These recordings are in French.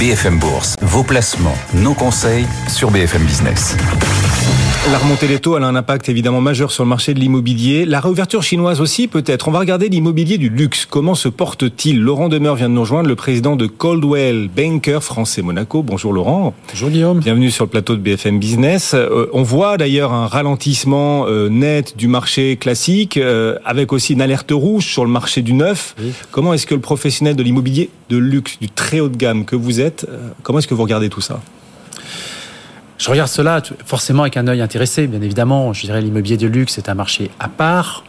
BFM Bourse, vos placements, nos conseils sur BFM Business. La remontée des taux, elle a un impact évidemment majeur sur le marché de l'immobilier. La réouverture chinoise aussi peut-être. On va regarder l'immobilier du luxe. Comment se porte-t-il ? Laurent Demeure vient de nous rejoindre, le président de Coldwell Banker France et Monaco. Bonjour Laurent. Bonjour Guillaume. Bienvenue sur le plateau de BFM Business. On voit d'ailleurs un ralentissement net du marché classique, avec aussi une alerte rouge sur le marché du neuf. Oui. Comment est-ce que le professionnel de l'immobilier de luxe, du très haut de gamme que vous êtes, comment est-ce que vous regardez tout ça ? Je regarde cela forcément avec un œil intéressé, bien évidemment. Je dirais l'immobilier de luxe est un marché à part.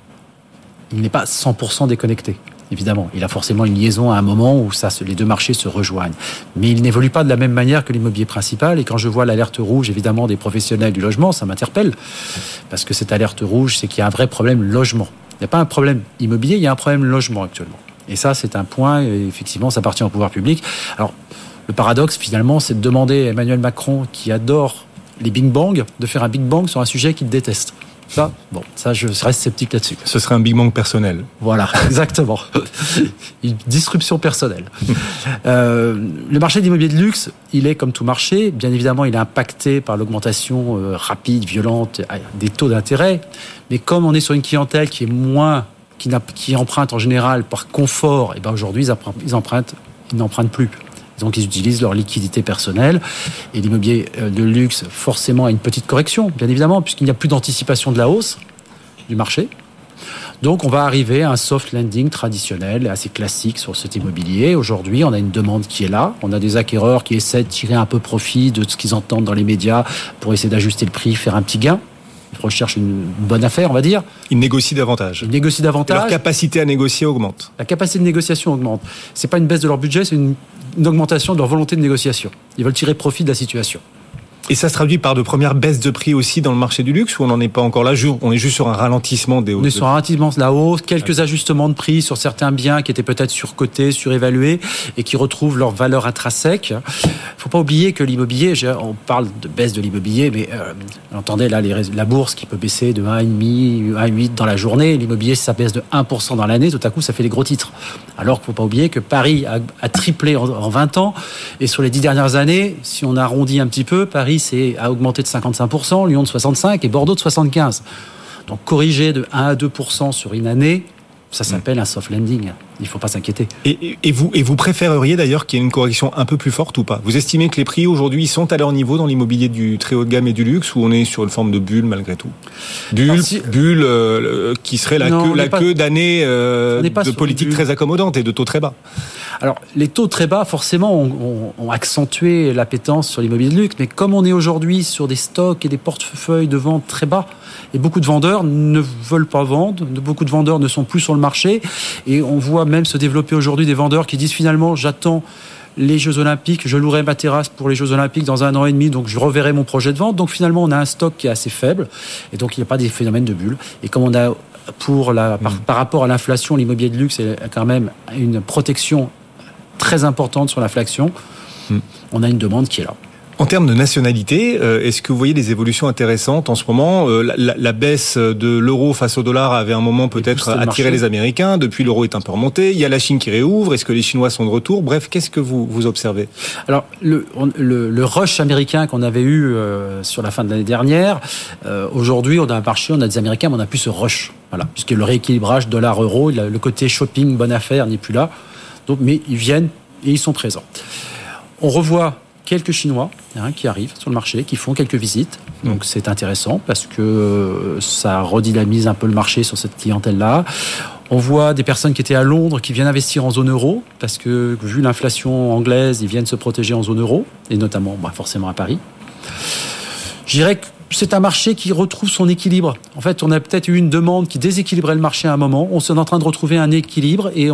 Il n'est pas 100% déconnecté, évidemment. Il a forcément une liaison à un moment où les deux marchés se rejoignent. Mais il n'évolue pas de la même manière que l'immobilier principal. Et quand je vois l'alerte rouge, évidemment, des professionnels du logement, ça m'interpelle. Parce que cette alerte rouge, c'est qu'il y a un vrai problème logement. Il n'y a pas un problème immobilier, il y a un problème logement actuellement. Et ça, c'est un point, effectivement, ça appartient au pouvoir public. Alors, le paradoxe, finalement, c'est de demander à Emmanuel Macron, qui adore les Big Bang, de faire un Big Bang sur un sujet qu'il déteste. Ça, je reste sceptique là-dessus. Ce serait un Big Bang personnel. Voilà, exactement. Une disruption personnelle. Le marché de l'immobilier de luxe, il est comme tout marché. Bien évidemment, il est impacté par l'augmentation rapide, violente des taux d'intérêt. Mais comme on est sur une clientèle qui est qui emprunte en général par confort, et aujourd'hui, ils n'empruntent plus. Donc, ils utilisent leur liquidité personnelle. Et l'immobilier de luxe, forcément, a une petite correction, bien évidemment, puisqu'il n'y a plus d'anticipation de la hausse du marché. Donc, on va arriver à un soft landing traditionnel, assez classique sur cet immobilier. Aujourd'hui, on a une demande qui est là. On a des acquéreurs qui essaient de tirer un peu profit de ce qu'ils entendent dans les médias pour essayer d'ajuster le prix, faire un petit gain. Ils recherchent une bonne affaire, on va dire. Ils négocient davantage. Leur capacité à négocier augmente. La capacité de négociation augmente. C'est pas une baisse de leur budget, c'est une augmentation de leur volonté de négociation. Ils veulent tirer profit de la situation. Et ça se traduit par de premières baisses de prix aussi dans le marché du luxe, ou on n'en est pas encore là, on est juste sur un ralentissement des hausses? On est sur un ralentissement de la hausse, quelques ajustements de prix sur certains biens qui étaient peut-être surcotés, surévalués, et qui retrouvent leur valeur intrinsèque. Faut pas oublier que l'immobilier, on parle de baisse de l'immobilier, mais entendez là la bourse qui peut baisser de 1,5, 1,8 dans la journée, l'immobilier si ça baisse de 1% dans l'année, tout à coup ça fait les gros titres. Alors qu'il faut pas oublier que Paris a triplé en 20 ans, et sur les 10 dernières années, si on arrondit un petit peu, Paris a augmenté de 55%, Lyon de 65% et Bordeaux de 75%. Donc corriger de 1 à 2% sur une année, ça s'appelle un soft landing. Il ne faut pas s'inquiéter. Et vous préféreriez d'ailleurs qu'il y ait une correction un peu plus forte ou pas ? Vous estimez que les prix aujourd'hui sont à leur niveau dans l'immobilier du très haut de gamme et du luxe, ou on est sur une forme de bulle malgré tout ? Bulle qui serait la queue d'années de politique très accommodante et de taux très bas. Alors, les taux très bas, forcément, ont accentué l'appétence sur l'immobilier de luxe. Mais comme on est aujourd'hui sur des stocks et des portefeuilles de vente très bas, et beaucoup de vendeurs ne veulent pas vendre, beaucoup de vendeurs ne sont plus sur le marché, et on voit même se développer aujourd'hui des vendeurs qui disent finalement, j'attends les Jeux Olympiques, je louerai ma terrasse pour les Jeux Olympiques dans 1 an et demi, donc je reverrai mon projet de vente. Donc finalement, on a un stock qui est assez faible, et donc il n'y a pas des phénomènes de bulle. Et comme on a, par rapport à l'inflation, l'immobilier de luxe a quand même une protection très importante sur l'inflation, on a une demande qui est là. En termes de nationalité, est-ce que vous voyez des évolutions intéressantes en ce moment ? La baisse de l'euro face au dollar avait un moment peut-être attiré les Américains. Depuis, l'euro est un peu remonté. Il y a la Chine qui réouvre. Est-ce que les Chinois sont de retour ? Bref, qu'est-ce que vous observez ? Alors, le rush américain qu'on avait eu sur la fin de l'année dernière, aujourd'hui, on a un marché, on a des Américains, mais on n'a plus ce rush. Voilà, puisque le rééquilibrage dollar-euro, le côté shopping, bonne affaire n'est plus là. Donc, mais ils viennent et ils sont présents. On revoit quelques Chinois qui arrivent sur le marché, qui font quelques visites. Donc c'est intéressant parce que ça redynamise un peu le marché sur cette clientèle-là. On voit des personnes qui étaient à Londres qui viennent investir en zone euro parce que vu l'inflation anglaise, ils viennent se protéger en zone euro et notamment forcément à Paris. Je dirais que c'est un marché qui retrouve son équilibre. En fait, on a peut-être eu une demande qui déséquilibrait le marché à un moment. On est en train de retrouver un équilibre et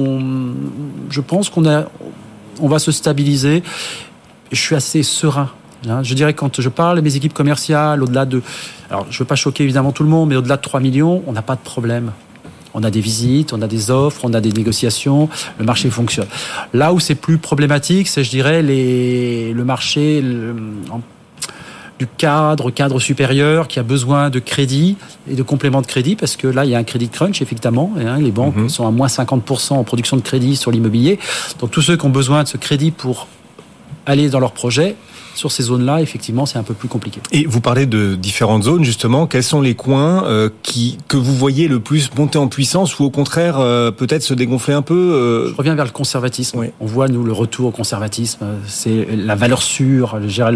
je pense qu'on va se stabiliser. Je suis assez serein. Je dirais que quand je parle à mes équipes commerciales, au-delà de... Alors, je ne veux pas choquer évidemment tout le monde, mais au-delà de 3 millions, on n'a pas de problème. On a des visites, on a des offres, on a des négociations, le marché fonctionne. Là où c'est plus problématique, c'est, je dirais, le marché... du cadre supérieur qui a besoin de crédit et de complément de crédit, parce que là, il y a un crédit crunch, effectivement. Les banques sont à moins 50% en production de crédit sur l'immobilier. Donc, tous ceux qui ont besoin de ce crédit pour aller dans leur projet, sur ces zones-là, effectivement, c'est un peu plus compliqué. Et vous parlez de différentes zones, justement. Quels sont les coins que vous voyez le plus monter en puissance ou au contraire peut-être se dégonfler un peu Je reviens vers le conservatisme. Oui. On voit, nous, le retour au conservatisme. C'est la valeur sûre, je dirais,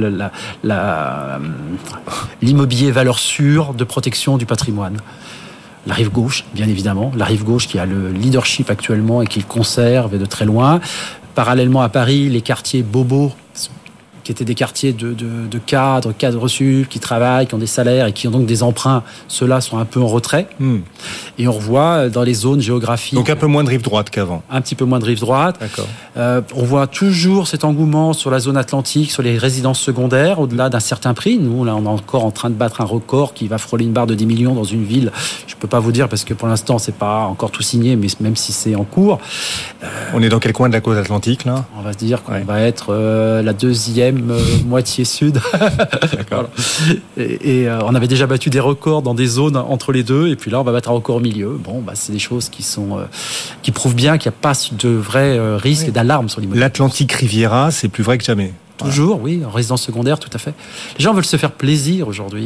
l'immobilier valeur sûre de protection du patrimoine. La rive gauche, bien évidemment. La rive gauche qui a le leadership actuellement et qui le conserve et de très loin. Parallèlement à Paris, les quartiers bobos, qui étaient des quartiers de cadres sup, qui travaillent, qui ont des salaires et qui ont donc des emprunts, ceux-là sont un peu en retrait. Et on revoit dans les zones géographiques... Donc un peu moins de rive droite qu'avant. Un petit peu moins de rive droite. D'accord. On voit toujours cet engouement sur la zone atlantique, sur les résidences secondaires, au-delà d'un certain prix. Nous, là, on est encore en train de battre un record qui va frôler une barre de 10 millions dans une ville. Je peux pas vous dire parce que pour l'instant, c'est pas encore tout signé, mais même si c'est en cours. On est dans quel coin de la côte atlantique, là ? On va se dire qu'on va être la deuxième moitié sud. D'accord. Et on avait déjà battu des records dans des zones entre les deux, et puis là on va battre un record au milieu. Bon, c'est des choses qui prouvent bien qu'il n'y a pas de vrai risque et d'alarme sur l'immobilier. L'Atlantique Riviera, c'est plus vrai que jamais. Toujours, oui, en résidence secondaire, tout à fait. Les gens veulent se faire plaisir aujourd'hui.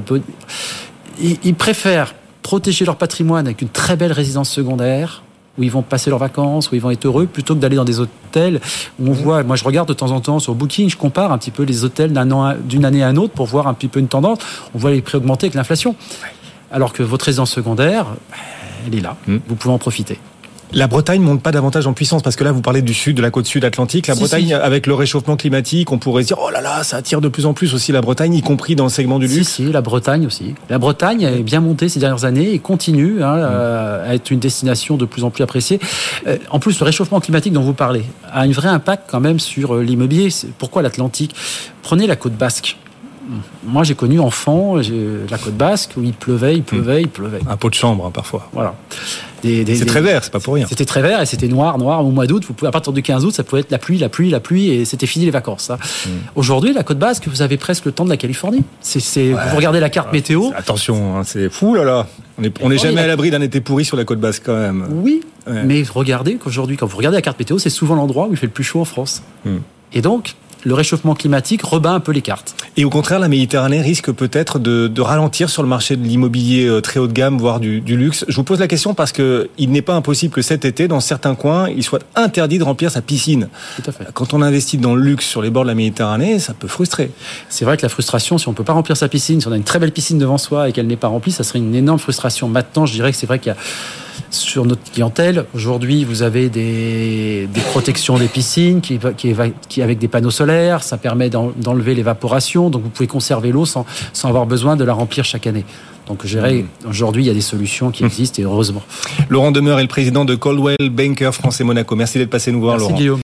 Ils préfèrent protéger leur patrimoine avec une très belle résidence secondaire, où ils vont passer leurs vacances, où ils vont être heureux, plutôt que d'aller dans des hôtels où on voit... Moi, je regarde de temps en temps sur Booking, je compare un petit peu les hôtels d'une année à une autre pour voir un petit peu une tendance. On voit les prix augmenter avec l'inflation. Alors que votre résidence secondaire, elle est là. Vous pouvez en profiter. La Bretagne ne monte pas davantage en puissance parce que là, vous parlez du sud, de la côte sud atlantique. La Bretagne, avec le réchauffement climatique, on pourrait se dire, oh là là, ça attire de plus en plus aussi la Bretagne, y compris dans le segment du luxe. Si, la Bretagne aussi. La Bretagne est bien montée ces dernières années et continue à être une destination de plus en plus appréciée. En plus, le réchauffement climatique dont vous parlez a un vrai impact quand même sur l'immobilier. Pourquoi l'Atlantique ? Prenez la côte basque. Moi, j'ai connu enfant la côte basque où il pleuvait. Un pot de chambre, parfois. Voilà. C'est très vert, c'est pas pour rien. C'était très vert et c'était noir au mois d'août. À partir du 15 août, ça pouvait être la pluie et c'était fini les vacances. Ça. Aujourd'hui, la côte basque, vous avez presque le temps de la Californie. Vous regardez la carte météo. Attention, c'est fou là. On n'est jamais à l'abri d'un été pourri sur la côte basque quand même. Oui, mais regardez qu'aujourd'hui, quand vous regardez la carte météo, c'est souvent l'endroit où il fait le plus chaud en France. Et donc, le réchauffement climatique rebat un peu les cartes. Et au contraire, la Méditerranée risque peut-être de ralentir sur le marché de l'immobilier très haut de gamme, voire du luxe. Je vous pose la question parce que il n'est pas impossible que cet été, dans certains coins, il soit interdit de remplir sa piscine. Tout à fait. Quand on investit dans le luxe sur les bords de la Méditerranée, ça peut frustrer. C'est vrai que la frustration, si on ne peut pas remplir sa piscine, si on a une très belle piscine devant soi et qu'elle n'est pas remplie, ça serait une énorme frustration. Maintenant, je dirais que c'est vrai qu'il y a sur notre clientèle, aujourd'hui, vous avez des protections des piscines qui avec des panneaux solaires, ça permet d'enlever l'évaporation, donc vous pouvez conserver l'eau sans avoir besoin de la remplir chaque année. Donc je dirais, aujourd'hui, il y a des solutions qui existent et heureusement. Laurent Demeure est le président de Coldwell Banker France et Monaco. Merci d'être passé nous voir, Laurent. Merci Guillaume.